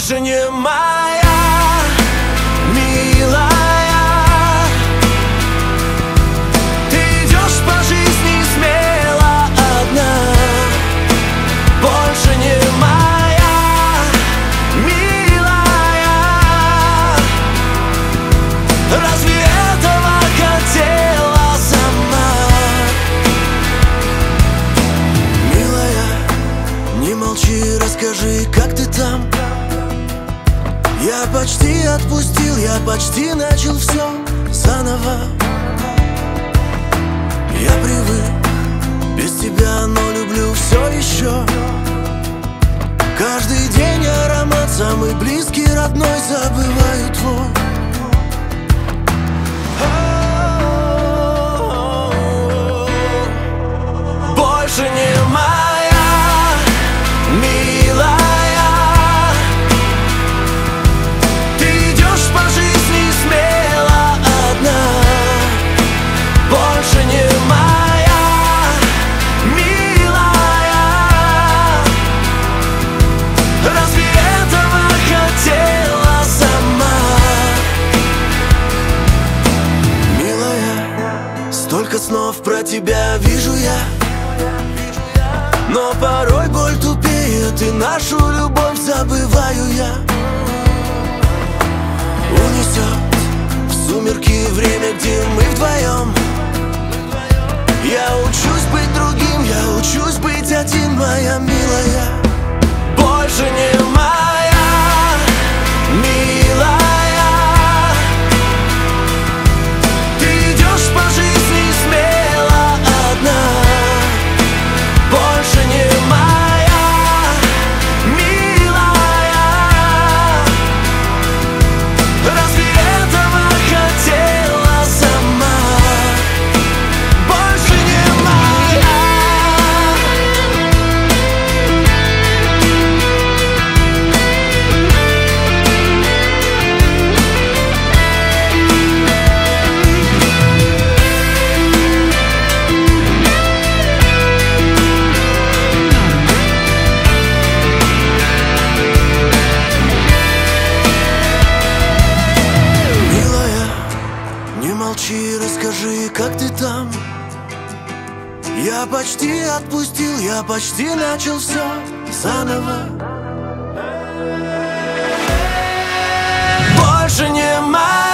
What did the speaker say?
больше не моя, милая. Ты идешь по жизни смело одна, больше не моя, милая. Разве этого хотела сама? Милая, не молчи, расскажи, как ты там. Я почти отпустил, я почти начал все заново. Я привык без тебя, но люблю все еще. Каждый день аромат самый близкий, родной, забываю твой. Больше не моя, милая. Ты идешь по жизни смело одна, больше не моя, милая. Разве этого хотела сама? Милая, столько снов про тебя вижу я, но порой боль тупеет, и нашу любовь забываю я. Унесет в сумерки время, где мы вдвоем. Я учусь быть другим, я учусь быть один, моя милая. Больше не моя, милая. Ты идешь по жизни смело одна, больше не моя, милая. Разве этого хотела сама? Больше не моя. Не молчи, расскажи, как ты там. Я почти отпустил, я почти начал все заново. Больше не моя.